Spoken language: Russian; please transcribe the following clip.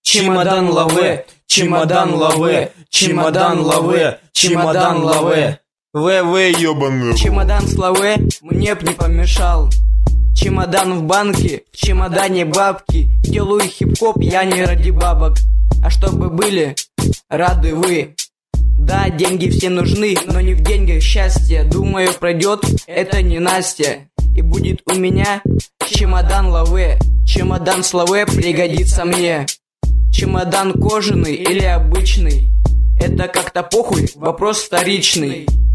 Чемодан лаве, чемодан лаве, чемодан лаве, чемодан лаве. ВВ ёбаный. Чемодан с лаве мне б не помешал. Чемодан в банке, в чемодане бабки. Делаю хип-хоп я не ради бабок, а чтобы были рады вы. Да, деньги все нужны, но не в деньгах счастье. Думаю, пройдет это не Настя. И будет у меня чемодан лаве. Чемодан с лаве пригодится мне. Чемодан кожаный или обычный, это как-то похуй, вопрос вторичный.